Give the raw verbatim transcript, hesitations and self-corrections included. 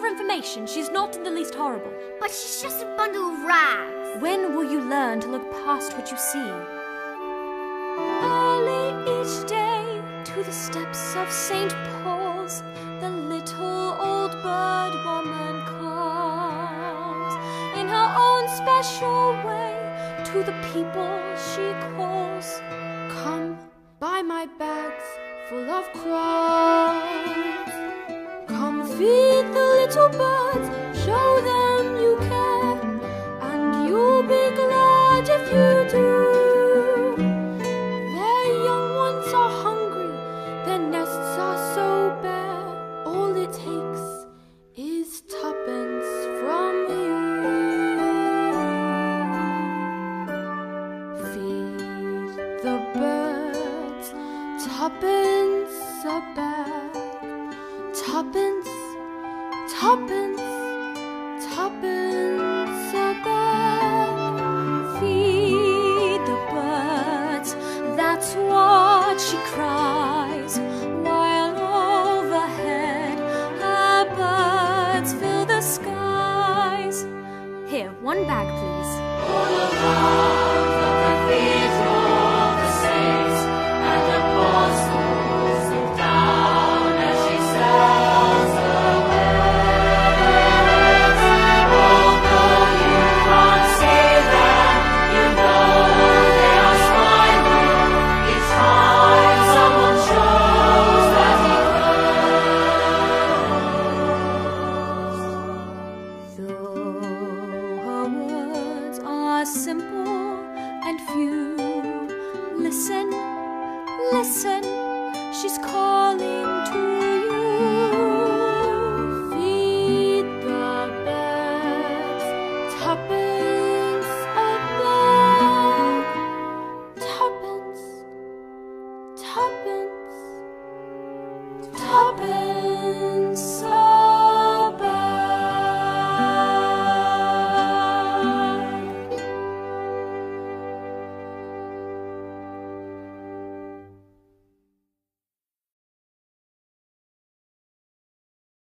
your information, she's not in the least horrible. But she's just a bundle of rags. When will you learn to look past what you see? Early each day, to the steps of Saint Paul's, the little old bird woman comes. In her own special way, to the people she calls. Come, buy my bags full of crumbs. Come feed the little birds, show them you care, and you'll be glad if you do. Their young ones are hungry, their nests are so bare. All it takes is tuppence from you. Feed the birds, tuppence a bag. Tuppence, tuppence, tuppence a bag. Feed the birds, that's what she cries, while overhead her birds fill the skies. Here, one bag,